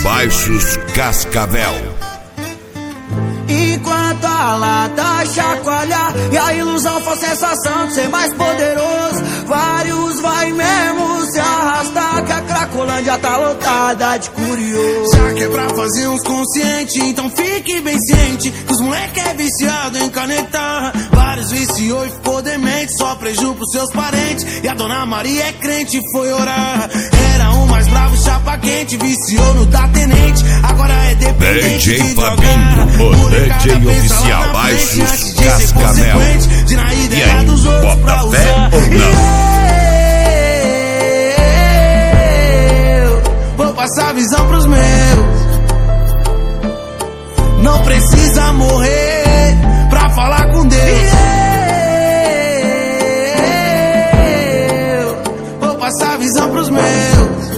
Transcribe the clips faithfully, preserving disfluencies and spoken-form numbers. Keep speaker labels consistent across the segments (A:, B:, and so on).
A: Baixos Cascavel.
B: Enquanto a lata chacoalha e a ilusão for sensação de ser mais poderoso, vários vai mesmo se arrastar, que a Cracolândia tá lotada de curioso.
C: Já que é pra fazer uns conscientes, então fique bem ciente que os moleque é viciado em canetar. Vários viciou e ficou demente, só preju pros seus parentes. E a dona Maria é crente e foi orar. Era o mais bravo, chapa quente, viciou no da tenente, agora é dependente
A: D J
C: de drogar.
A: Fabinho, o D J oficial Baixos Cascavel.
C: De na
A: E
C: ideia
A: aí,
C: dos outros pra
A: bota fé
C: usar.
A: ou não?
C: Eu vou passar visão pros meus. Não precisa morrer pra falar com Deus. Eu vou passar visão pros meus.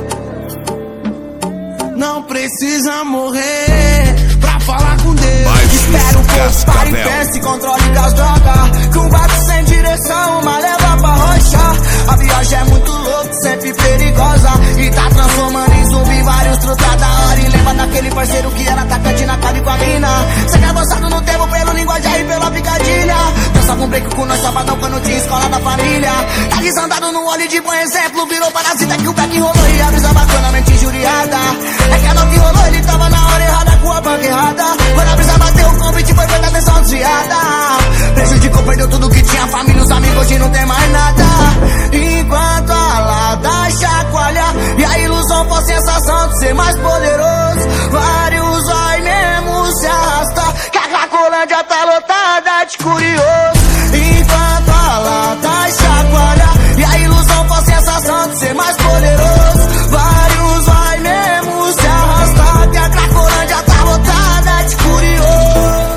C: Não precisa morrer pra falar com Deus.
B: Espero que o pare e pense, controle das drogas, que um barco sem direção, uma leva pra rocha. A viagem é muito louca, sempre perigosa, e tá transformando em zumbi vários truta da hora. E lembra daquele parceiro que era atacante na cabe com a mina. Cê que avançado no tempo pelo linguajar e pela picadilha. Dançava um break com nós sabadão quando tinha escola da família. Tá desandado no olho de bom exemplo, virou parasita que o back rolou e a brisa bacana, mente injuriada. É que a nota rolou, ele tava na hora errada com a banca errada. Quando a brisa bateu, o convite foi feita atenção desviada. Prejudicou, perdeu tudo que tinha, família, os amigos, hoje não tem mais nada. Enquanto a lata chacoalha e a ilusão for sensação de ser mais poderoso, vários vai mesmo se arrastar, que a Cracolândia tá lotada de curioso. Enquanto a lata chacoalha e a ilusão for sensação de ser mais poderoso, vários vai mesmo se arrastar, que a Cracolândia tá lotada de curioso.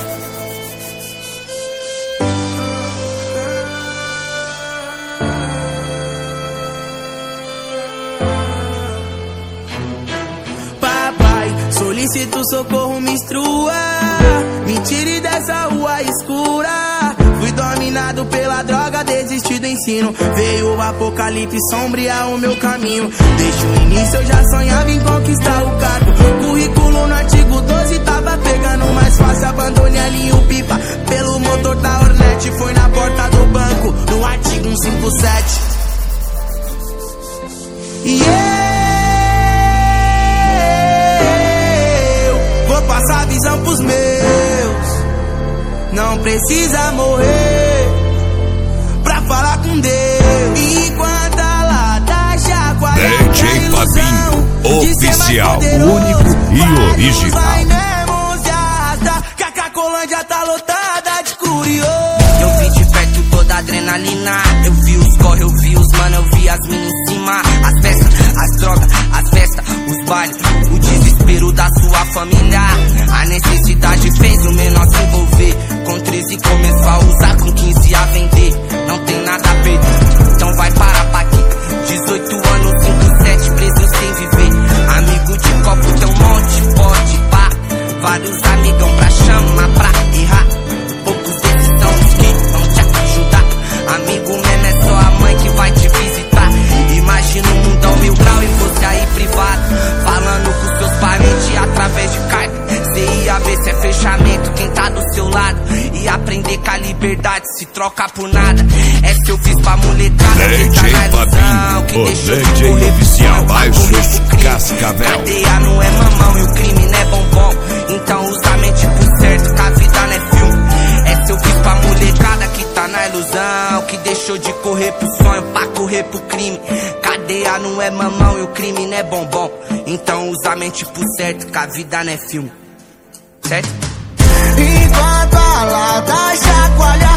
D: Solicito socorro, me instrua, me tire dessa rua escura. Fui dominado pela droga, desisti do ensino. Veio o apocalipse sombrear o meu caminho. Desde o início eu já sonhava em conquistar o cargo. Currículo no artigo doze tava pegando mais fácil. Abandonei a linha o pipa pelo motor da Hornet. Foi na porta do banco, no artigo cento e cinquenta e sete. E eu passar visão pros meus. Não precisa morrer pra falar com Deus. Enquanto a lata chacoalha,
A: D J Fabinho, oficial, único e original.
D: Vai mesmo se arrastar, que a Cracolândia tá lotada de curioso.
E: Eu vi de perto toda a adrenalina. Eu vi os corre, eu vi os mano, eu vi as minas em cima. As festas, as drogas, as festas, os bailes, o desespero da sua família. A necessidade fez o menor se envolver. Com treze começou a usar, com quinze a vender. Não tem nada a perder, então vai parar pra aqui. dezoito anos, cinco sete, preso sem viver. Amigo de copo tem um monte, pode pá. Vários amigão pra chamar, pra errar. Poucos desses são os que vão te ajudar. Amigo mesmo é só a mãe que vai te visitar. Imagina um mundão mil grau e você aí privado, falando com seus parentes através de carta. Cê ia ver se é fechamento, quem tá do seu lado. E aprender que a liberdade se troca por nada. É se eu fiz pra molecada que tá na ilusão, que deixou de correr
A: oficial Baixos Cascavel.
E: Cadeia não é mamão e o crime não é bombom. Então usa a mente por certo, que a vida não é filme. É se eu fiz pra molecada que tá na ilusão, que deixou de correr pro sonho pra correr pro crime. Cadeia não é mamão e o crime não é bombom. Então usa a mente por certo, que a vida não é filme. Certo?
B: Enquanto a lata chacoalha